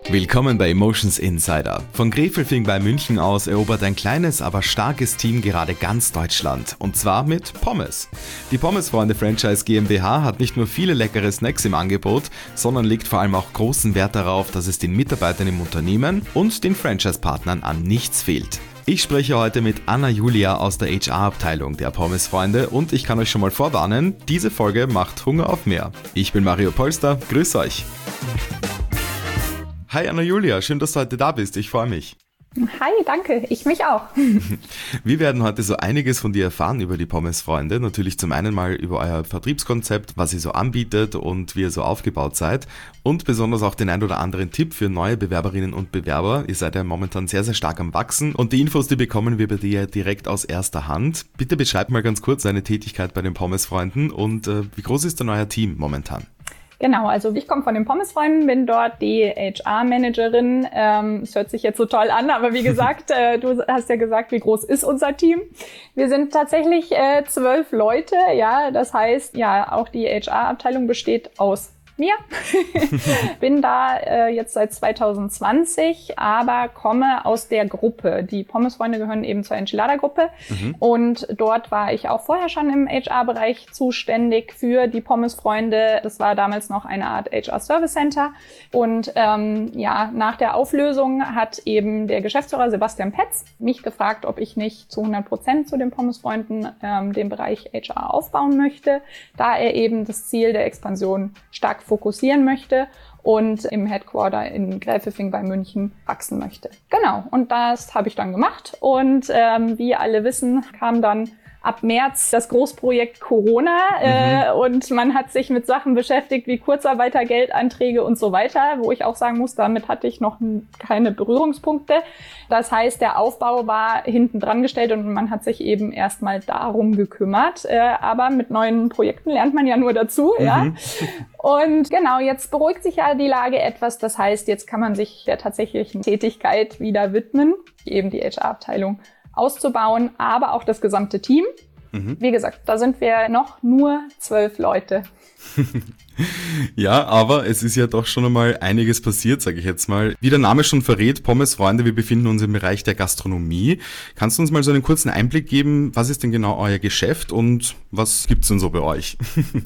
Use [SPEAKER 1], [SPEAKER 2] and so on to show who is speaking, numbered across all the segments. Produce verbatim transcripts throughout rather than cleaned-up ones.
[SPEAKER 1] Willkommen bei Emotions Insider. Von Gräfelfing bei München aus erobert ein kleines, aber starkes Team gerade ganz Deutschland. Und zwar mit Pommes. Die Pommesfreunde Franchise GmbH hat nicht nur viele leckere Snacks im Angebot, sondern legt vor allem auch großen Wert darauf, dass es den Mitarbeitern im Unternehmen und den Franchise-Partnern an nichts fehlt. Ich spreche heute mit Anna Julia aus der H R-Abteilung der Pommesfreunde und ich kann euch schon mal vorwarnen, diese Folge macht Hunger auf mehr. Ich bin Mario Polster, grüß euch. Hi Anna Julia, schön, dass du heute da bist, ich freue mich.
[SPEAKER 2] Hi, danke, ich mich auch.
[SPEAKER 1] Wir werden heute so einiges von dir erfahren über die Pommesfreunde. Natürlich zum einen mal über euer Vertriebskonzept, was ihr so anbietet und wie ihr so aufgebaut seid. Und besonders auch den ein oder anderen Tipp für neue Bewerberinnen und Bewerber. Ihr seid ja momentan sehr, sehr stark am Wachsen und die Infos, die bekommen wir bei dir direkt aus erster Hand. Bitte beschreib mal ganz kurz deine Tätigkeit bei den Pommesfreunden und äh, wie groß ist denn euer Team momentan?
[SPEAKER 2] Genau, also ich komme von den Pommesfreunden, bin dort die H R-Managerin. Ähm, es hört sich jetzt so toll an, aber wie gesagt, äh, du hast ja gesagt, wie groß ist unser Team? Wir sind tatsächlich äh, zwölf Leute, ja, das heißt, ja, auch die H R-Abteilung besteht aus mir. Bin da äh, jetzt seit zwanzig zwanzig, aber komme aus der Gruppe. Die Pommesfreunde gehören eben zur Enchilada-Gruppe mhm. und dort war ich auch vorher schon im H R-Bereich zuständig für die Pommesfreunde. Das war damals noch eine Art H R-Service Center und ähm, ja, nach der Auflösung hat eben der Geschäftsführer Sebastian Petz mich gefragt, ob ich nicht zu hundert Prozent zu den Pommesfreunden ähm, den Bereich H R aufbauen möchte, da er eben das Ziel der Expansion stark fokussieren möchte und im Headquarter in Gräfelfing bei München wachsen möchte. Genau, und das habe ich dann gemacht und ähm, wie alle wissen, kam dann ab März das Großprojekt Corona äh, mhm. und man hat sich mit Sachen beschäftigt wie Kurzarbeitergeldanträge und so weiter, wo ich auch sagen muss, damit hatte ich noch keine Berührungspunkte. Das heißt, der Aufbau war hinten dran gestellt und man hat sich eben erstmal darum gekümmert. Äh, aber mit neuen Projekten lernt man ja nur dazu. Mhm. Ja. Und genau, jetzt beruhigt sich ja die Lage etwas. Das heißt, jetzt kann man sich der tatsächlichen Tätigkeit wieder widmen, eben die H R-Abteilung auszubauen, aber auch das gesamte Team. Mhm. Wie gesagt, da sind wir noch nur zwölf Leute.
[SPEAKER 1] Ja, aber es ist ja doch schon einmal einiges passiert, sage ich jetzt mal. Wie der Name schon verrät, Pommesfreunde, wir befinden uns im Bereich der Gastronomie. Kannst du uns mal so einen kurzen Einblick geben, was ist denn genau euer Geschäft und was gibt's denn so bei euch?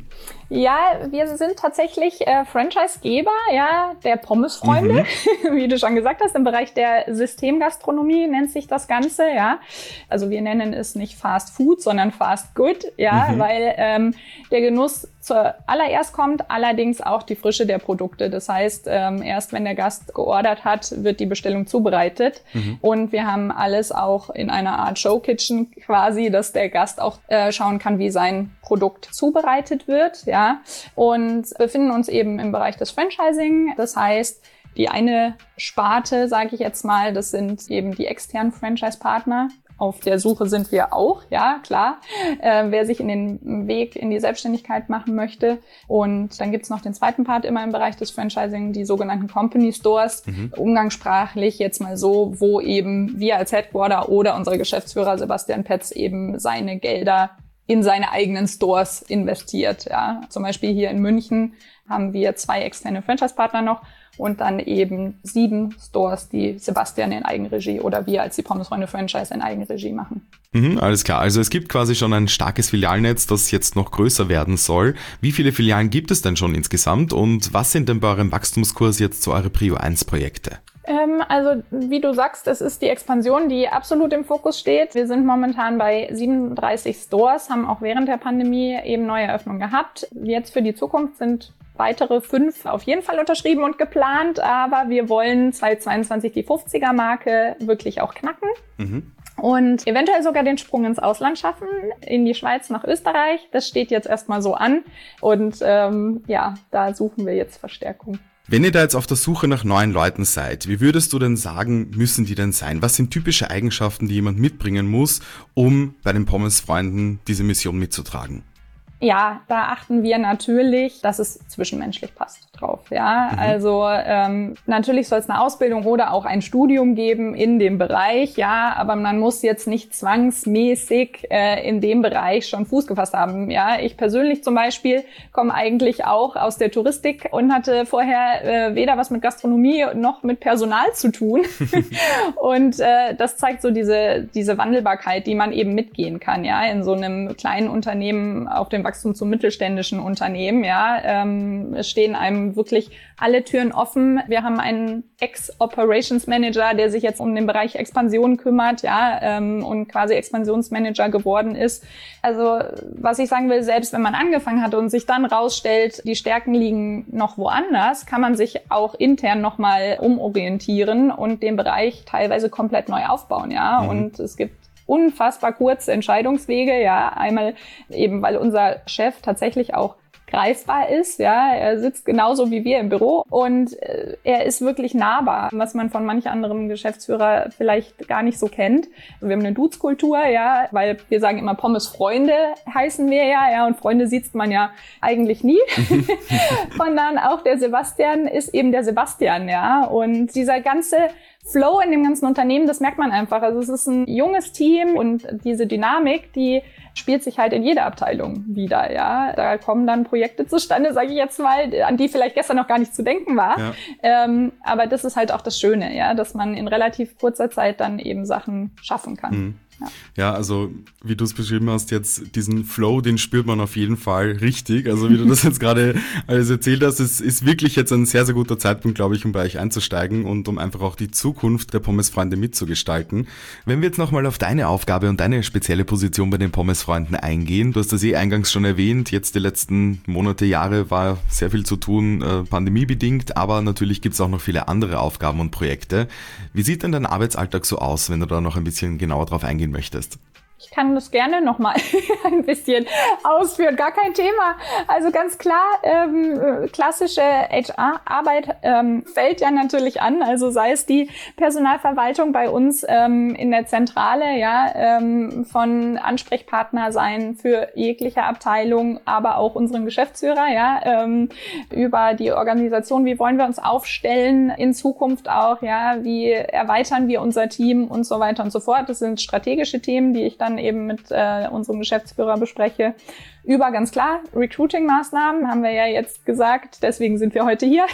[SPEAKER 2] Ja, wir sind tatsächlich äh, Franchisegeber, ja, der Pommesfreunde, mhm. wie du schon gesagt hast, im Bereich der Systemgastronomie nennt sich das Ganze, ja. Also wir nennen es nicht Fast Food, sondern Fast Good, ja, mhm. weil ähm, der Genuss zuallererst kommt, allerdings auch die Frische der Produkte. Das heißt, ähm, erst wenn der Gast geordert hat, wird die Bestellung zubereitet. Mhm. Und wir haben alles auch in einer Art Showkitchen quasi, dass der Gast auch äh, schauen kann, wie sein Produkt zubereitet wird, ja. Und befinden uns eben im Bereich des Franchising. Das heißt, die eine Sparte, sage ich jetzt mal, das sind eben die externen Franchise-Partner. Auf der Suche sind wir auch, ja, klar, äh, wer sich in den Weg in die Selbstständigkeit machen möchte. Und dann gibt's noch den zweiten Part immer im Bereich des Franchising, die sogenannten Company Stores, mhm. umgangssprachlich jetzt mal so, wo eben wir als Headquarter oder unser Geschäftsführer Sebastian Petz eben seine Gelder in seine eigenen Stores investiert. Ja. Zum Beispiel hier in München haben wir zwei externe Franchise-Partner noch und dann eben sieben Stores, die Sebastian in Eigenregie oder wir als die Pommesfreunde Franchise in Eigenregie machen.
[SPEAKER 1] Mhm, alles klar. Also es gibt quasi schon ein starkes Filialnetz, das jetzt noch größer werden soll. Wie viele Filialen gibt es denn schon insgesamt und was sind denn bei eurem Wachstumskurs jetzt so eure Prio eins Projekte?
[SPEAKER 2] Ähm, also wie du sagst, es ist die Expansion, die absolut im Fokus steht. Wir sind momentan bei siebenunddreißig Stores, haben auch während der Pandemie eben neue Eröffnungen gehabt. Jetzt für die Zukunft sind weitere fünf auf jeden Fall unterschrieben und geplant, aber wir wollen zweitausendzweiundzwanzig die fünfziger-Marke wirklich auch knacken. Mhm. Und eventuell sogar den Sprung ins Ausland schaffen, in die Schweiz, nach Österreich. Das steht jetzt erstmal so an und ähm, ja, da suchen wir jetzt Verstärkung.
[SPEAKER 1] Wenn ihr da jetzt auf der Suche nach neuen Leuten seid, wie würdest du denn sagen, müssen die denn sein? Was sind typische Eigenschaften, die jemand mitbringen muss, um bei den Pommesfreunden diese Mission mitzutragen?
[SPEAKER 2] Ja, da achten wir natürlich, dass es zwischenmenschlich passt drauf. Ja, mhm. also ähm, natürlich soll es eine Ausbildung oder auch ein Studium geben in dem Bereich. Ja, aber man muss jetzt nicht zwangsmäßig äh, in dem Bereich schon Fuß gefasst haben. Ja, ich persönlich zum Beispiel komme eigentlich auch aus der Touristik und hatte vorher äh, weder was mit Gastronomie noch mit Personal zu tun. Und äh, das zeigt so diese diese Wandelbarkeit, die man eben mitgehen kann. Ja, in so einem kleinen Unternehmen auf dem Wachstum zum mittelständischen Unternehmen. Ja, ähm, es stehen einem wirklich alle Türen offen. Wir haben einen Ex-Operations Manager, der sich jetzt um den Bereich Expansion kümmert, ja, ähm, und quasi Expansionsmanager geworden ist. Also, was ich sagen will, selbst wenn man angefangen hat und sich dann rausstellt, die Stärken liegen noch woanders, kann man sich auch intern nochmal umorientieren und den Bereich teilweise komplett neu aufbauen, ja. Mhm. Und es gibt unfassbar kurze Entscheidungswege, ja, einmal eben, weil unser Chef tatsächlich auch greifbar ist, ja, er sitzt genauso wie wir im Büro und äh, er ist wirklich nahbar, was man von manch anderem Geschäftsführer vielleicht gar nicht so kennt. Wir haben eine Dudes-Kultur, ja, weil wir sagen immer Pommes-Freunde heißen wir ja, ja, und Freunde sieht man ja eigentlich nie. Sondern auch der Sebastian ist eben der Sebastian, ja, und dieser ganze Flow in dem ganzen Unternehmen, das merkt man einfach. Also es ist ein junges Team und diese Dynamik, die spielt sich halt in jeder Abteilung wieder, ja. Da kommen dann Projekte zustande, sage ich jetzt mal, an die vielleicht gestern noch gar nicht zu denken war. Ja. Ähm, aber das ist halt auch das Schöne, ja, dass man in relativ kurzer Zeit dann eben Sachen schaffen kann.
[SPEAKER 1] Mhm. Ja. ja, also wie du es beschrieben hast, jetzt diesen Flow, den spürt man auf jeden Fall richtig. Also wie du das jetzt gerade alles erzählt hast, es ist wirklich jetzt ein sehr, sehr guter Zeitpunkt, glaube ich, um bei euch einzusteigen und um einfach auch die Zukunft der Pommesfreunde mitzugestalten. Wenn wir jetzt nochmal auf deine Aufgabe und deine spezielle Position bei den Pommesfreunden eingehen, du hast das eh eingangs schon erwähnt, jetzt die letzten Monate, Jahre war sehr viel zu tun, äh, pandemiebedingt, aber natürlich gibt es auch noch viele andere Aufgaben und Projekte. Wie sieht denn dein Arbeitsalltag so aus, wenn du da noch ein bisschen genauer drauf eingehen möchtest?
[SPEAKER 2] Ich kann das gerne noch mal ein bisschen ausführen, gar kein Thema. Also ganz klar, ähm, klassische H R-Arbeit ähm, fällt ja natürlich an. Also sei es die Personalverwaltung bei uns ähm, in der Zentrale, ja, ähm, von Ansprechpartner sein für jegliche Abteilung, aber auch unseren Geschäftsführer, ja, ähm, über die Organisation. Wie wollen wir uns aufstellen in Zukunft auch, ja, wie erweitern wir unser Team und so weiter und so fort. Das sind strategische Themen, die ich dann eben mit äh, unserem Geschäftsführer bespreche. Über ganz klar Recruiting-Maßnahmen haben wir ja jetzt gesagt, deswegen sind wir heute hier.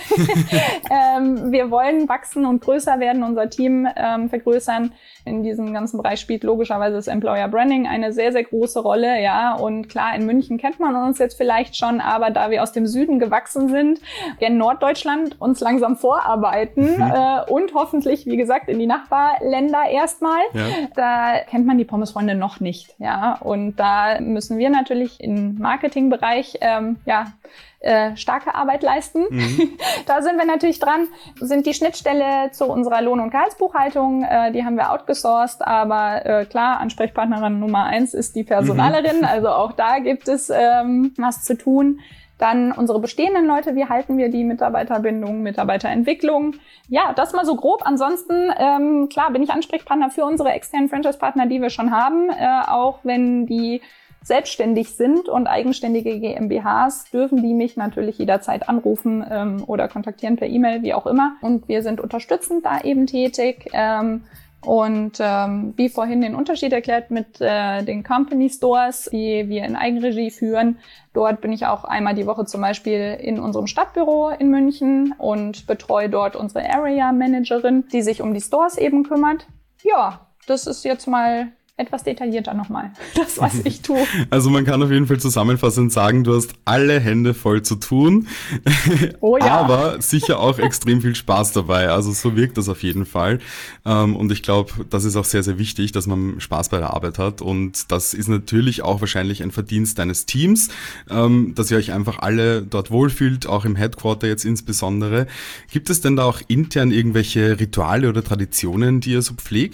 [SPEAKER 2] ähm, wir wollen wachsen und größer werden, unser Team ähm, vergrößern. In diesem ganzen Bereich spielt logischerweise das Employer Branding eine sehr, sehr große Rolle, ja. Und klar, in München kennt man uns jetzt vielleicht schon, aber da wir aus dem Süden gewachsen sind, wir in Norddeutschland uns langsam vorarbeiten mhm. äh, und hoffentlich, wie gesagt, in die Nachbarländer erstmal. Ja. Da kennt man die Pommesfreunde noch nicht, ja. Und da müssen wir natürlich in im Marketingbereich ähm, ja, äh, starke Arbeit leisten. Mhm. Da sind wir natürlich dran, sind die Schnittstelle zu unserer Lohn- und Gehaltsbuchhaltung, äh, die haben wir outgesourced, aber äh, klar, Ansprechpartnerin Nummer eins ist die Personalerin, mhm. also auch da gibt es ähm, was zu tun. Dann unsere bestehenden Leute, wie halten wir die Mitarbeiterbindung, Mitarbeiterentwicklung? Ja, das mal so grob. Ansonsten, ähm, klar, bin ich Ansprechpartner für unsere externen Franchise-Partner, die wir schon haben, äh, auch wenn die selbstständig sind und eigenständige GmbHs, dürfen die mich natürlich jederzeit anrufen ähm, oder kontaktieren per E-Mail, wie auch immer. Und wir sind unterstützend da eben tätig. Ähm, und ähm, wie vorhin den Unterschied erklärt mit äh, den Company Stores, die wir in Eigenregie führen. Dort bin ich auch einmal die Woche zum Beispiel in unserem Stadtbüro in München und betreue dort unsere Area Managerin, die sich um die Stores eben kümmert. Ja, das ist jetzt mal etwas detaillierter nochmal, das, was ich tue.
[SPEAKER 1] Also man kann auf jeden Fall zusammenfassend sagen, du hast alle Hände voll zu tun, oh ja. aber sicher auch extrem viel Spaß dabei. Also so wirkt das auf jeden Fall. Und ich glaube, das ist auch sehr, sehr wichtig, dass man Spaß bei der Arbeit hat. Und das ist natürlich auch wahrscheinlich ein Verdienst deines Teams, dass ihr euch einfach alle dort wohlfühlt, auch im Headquarter jetzt insbesondere. Gibt es denn da auch intern irgendwelche Rituale oder Traditionen, die ihr so pflegt?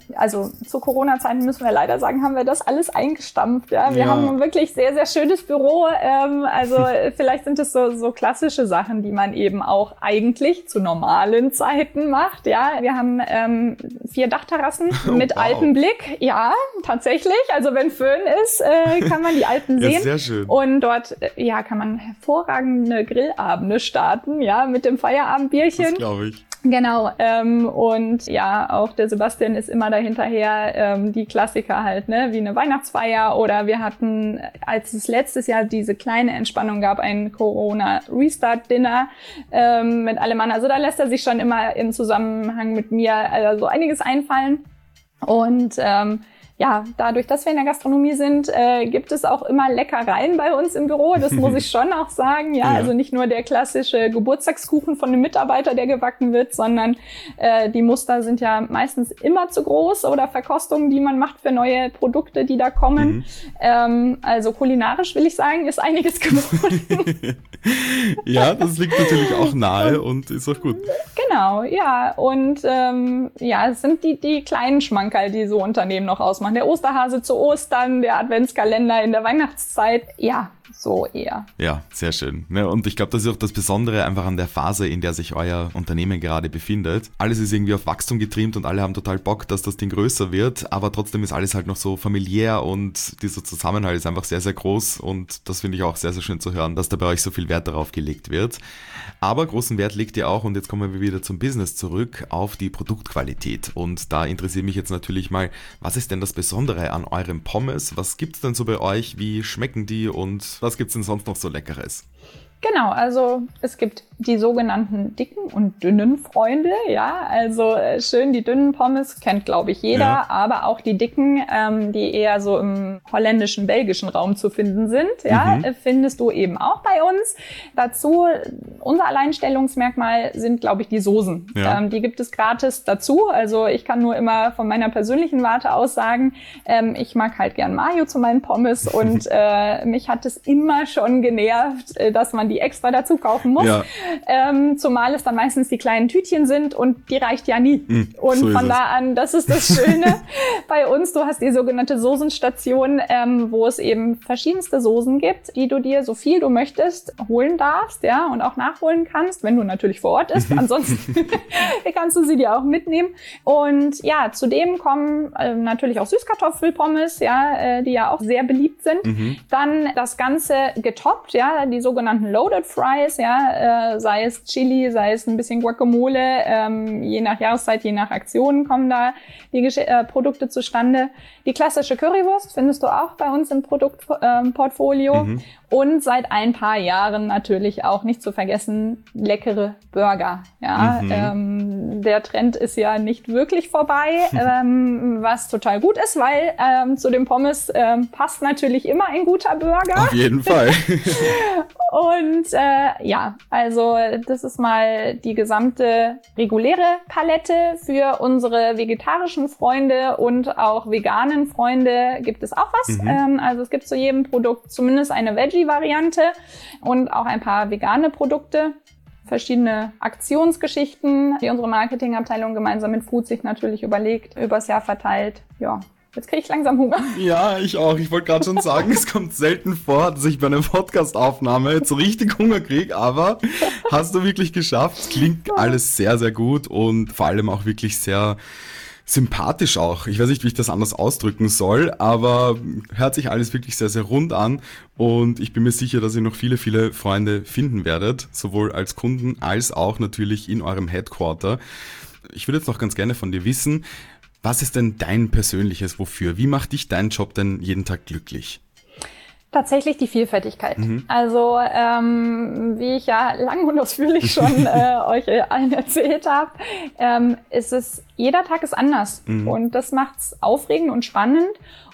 [SPEAKER 2] also zu Corona-Zeiten müssen wir leider sagen, haben wir das alles eingestampft. Ja, wir
[SPEAKER 1] ja.
[SPEAKER 2] haben ein wirklich sehr, sehr schönes Büro. Ähm, also vielleicht sind es so, so klassische Sachen, die man eben auch eigentlich zu normalen Zeiten macht. Ja, wir haben ähm, vier Dachterrassen
[SPEAKER 1] oh,
[SPEAKER 2] mit
[SPEAKER 1] wow.
[SPEAKER 2] Alpenblick. Ja, tatsächlich. Also wenn Föhn ist, äh, kann man die Alpen sehen.
[SPEAKER 1] Ja, sehr schön.
[SPEAKER 2] Und dort, äh, ja, kann man hervorragende Grillabende starten. Ja, mit dem Feierabendbierchen.
[SPEAKER 1] Das glaube ich.
[SPEAKER 2] Genau, ähm, und ja, auch der Sebastian ist immer dahinterher, ähm, die Klassiker halt, ne, wie eine Weihnachtsfeier, oder wir hatten, als es letztes Jahr diese kleine Entspannung gab, ein Corona-Restart-Dinner ähm, mit allem Mann. Also da lässt er sich schon immer im Zusammenhang mit mir also einiges einfallen. Und ähm, ja, dadurch, dass wir in der Gastronomie sind, äh, gibt es auch immer Leckereien bei uns im Büro. Das muss ich schon auch sagen. Ja, ja. Also nicht nur der klassische Geburtstagskuchen von einem Mitarbeiter, der gebacken wird, sondern äh, die Muster sind ja meistens immer zu groß oder Verkostungen, die man macht für neue Produkte, die da kommen. Mhm. Ähm, also kulinarisch will ich sagen, ist einiges geworden.
[SPEAKER 1] Ja, das liegt natürlich auch nahe und ist auch gut.
[SPEAKER 2] Genau, ja. Und ähm, ja, es sind die, die kleinen Schmankerl, die so Unternehmen noch ausmachen. Der Osterhase zu Ostern, der Adventskalender in der Weihnachtszeit. Ja, so eher.
[SPEAKER 1] Ja, sehr schön. Und ich glaube, das ist auch das Besondere einfach an der Phase, in der sich euer Unternehmen gerade befindet. Alles ist irgendwie auf Wachstum getrimmt und alle haben total Bock, dass das Ding größer wird, aber trotzdem ist alles halt noch so familiär und dieser Zusammenhalt ist einfach sehr, sehr groß und das finde ich auch sehr, sehr schön zu hören, dass da bei euch so viel Wert darauf gelegt wird. Aber großen Wert legt ihr auch, und jetzt kommen wir wieder zum Business zurück, auf die Produktqualität. Und da interessiert mich jetzt natürlich mal, was ist denn das Besondere an eurem Pommes? Was gibt's denn so bei euch? Wie schmecken die und was gibt's denn sonst noch so Leckeres?
[SPEAKER 2] Genau, also es gibt die sogenannten dicken und dünnen Freunde, ja, also äh, schön die dünnen Pommes, kennt glaube ich jeder, ja. Aber auch die dicken, ähm, die eher so im holländischen, belgischen Raum zu finden sind, ja, mhm. findest du eben auch bei uns. Dazu, unser Alleinstellungsmerkmal sind glaube ich die Soßen, ja. ähm, die gibt es gratis dazu, also ich kann nur immer von meiner persönlichen Warte aus sagen, ähm, ich mag halt gern Mayo zu meinen Pommes und äh, mich hat es immer schon genervt, äh, dass man die extra dazu kaufen muss. Ja. Ähm, zumal es dann meistens die kleinen Tütchen sind und die reicht ja nie. Mm, und so von da an, das ist das Schöne bei uns. Du hast die sogenannte Soßenstation, ähm, wo es eben verschiedenste Soßen gibt, die du dir so viel du möchtest holen darfst, ja, und auch nachholen kannst, wenn du natürlich vor Ort bist. Ansonsten kannst du sie dir auch mitnehmen. Und ja, zudem kommen äh, natürlich auch Süßkartoffelpommes, ja, äh, die ja auch sehr beliebt sind. Mhm. Dann das Ganze getoppt, ja, die sogenannten Loaded Fries, ja, äh, sei es Chili, sei es ein bisschen Guacamole, ähm, je nach Jahreszeit, je nach Aktionen kommen da die Gesch- äh, Produkte zustande. Die klassische Currywurst findest du auch bei uns im Produktportfolio. Ähm, mhm. Und seit ein paar Jahren natürlich auch nicht zu vergessen leckere Burger. Ja, mhm. ähm, der Trend ist ja nicht wirklich vorbei, ähm, was total gut ist, weil ähm, zu den Pommes ähm, passt natürlich immer ein guter Burger.
[SPEAKER 1] Auf jeden Fall.
[SPEAKER 2] Und äh, ja, also das ist mal die gesamte reguläre Palette. Für unsere vegetarischen Freunde und auch veganen Freunde gibt es auch was. Mhm. Ähm, also es gibt zu jedem Produkt zumindest eine Veggie-Variante und auch ein paar vegane Produkte. Verschiedene Aktionsgeschichten, die unsere Marketingabteilung gemeinsam mit Food sich natürlich überlegt, übers Jahr verteilt. Ja. Jetzt kriege ich langsam Hunger.
[SPEAKER 1] Ja, ich auch. Ich wollte gerade schon sagen, es kommt selten vor, dass ich bei einer Podcast-Aufnahme jetzt so richtig Hunger kriege, aber hast du wirklich geschafft. Klingt alles sehr, sehr gut und vor allem auch wirklich sehr sympathisch auch. Ich weiß nicht, wie ich das anders ausdrücken soll, aber hört sich alles wirklich sehr, sehr rund an und ich bin mir sicher, dass ihr noch viele, viele Freunde finden werdet, sowohl als Kunden als auch natürlich in eurem Headquarter. Ich würde jetzt noch ganz gerne von dir wissen, was ist denn dein persönliches Wofür? Wie macht dich dein Job denn jeden Tag glücklich?
[SPEAKER 2] Tatsächlich die Vielfältigkeit. Mhm. Also ähm, wie ich ja lang und ausführlich schon äh, euch allen erzählt habe, ähm, ist es, jeder Tag ist anders. Mhm. Und das macht's aufregend und spannend.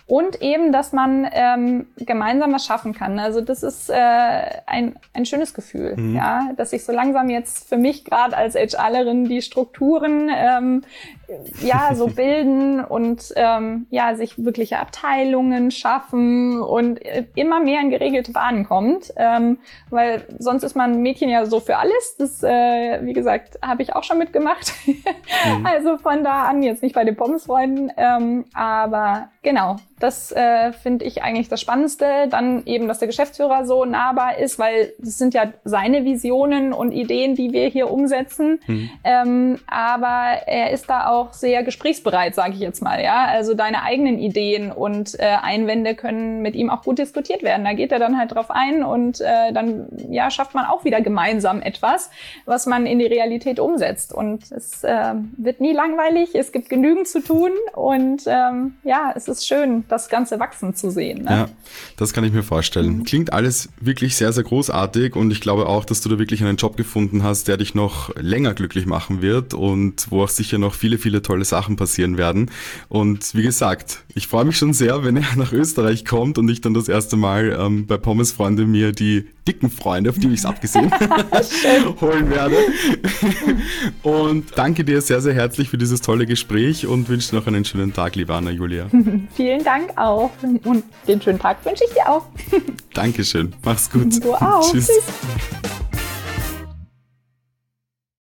[SPEAKER 2] und eben, dass man ähm, gemeinsam was schaffen kann. Also das ist äh, ein, ein schönes Gefühl, mhm. ja, dass ich so langsam jetzt für mich gerade als HRlerin die Strukturen ähm, ja so bilden und ähm, ja sich wirkliche Abteilungen schaffen und immer mehr in geregelte Bahnen kommt, ähm, weil sonst ist man Mädchen ja so für alles. Das, äh, wie gesagt, habe ich auch schon mitgemacht. Mhm. Also von da an, jetzt nicht bei den Pommesfreunden, ähm, aber genau, das äh, finde ich eigentlich das Spannendste. Dann eben, dass der Geschäftsführer so nahbar ist, weil das sind ja seine Visionen und Ideen, die wir hier umsetzen. Mhm. Ähm, aber er ist da auch sehr gesprächsbereit, sage ich jetzt mal. Ja, also deine eigenen Ideen und äh, Einwände können mit ihm auch gut diskutiert werden. Da geht er dann halt drauf ein und äh, dann ja schafft man auch wieder gemeinsam etwas, was man in die Realität umsetzt. Und es äh, wird nie langweilig. Es gibt genügend zu tun und ähm, ja, es ist schön, das Ganze wachsen zu sehen. Ne?
[SPEAKER 1] Ja, das kann ich mir vorstellen. Mhm. Klingt alles wirklich sehr, sehr großartig und ich glaube auch, dass du da wirklich einen Job gefunden hast, der dich noch länger glücklich machen wird und wo auch sicher noch viele, viele tolle Sachen passieren werden. Und wie gesagt, ich freue mich schon sehr, wenn er nach Österreich kommt und ich dann das erste Mal ähm, bei Pommesfreunde mir die dicken Freunde, auf die ich es abgesehen holen werde. Und danke dir sehr, sehr herzlich für dieses tolle Gespräch und wünsche dir noch einen schönen Tag, liebe Anna-Julia.
[SPEAKER 2] Vielen Dank auch und den schönen Tag wünsche ich dir auch.
[SPEAKER 1] Dankeschön, mach's gut.
[SPEAKER 2] Du auch.
[SPEAKER 1] Tschüss.
[SPEAKER 2] Tschüss.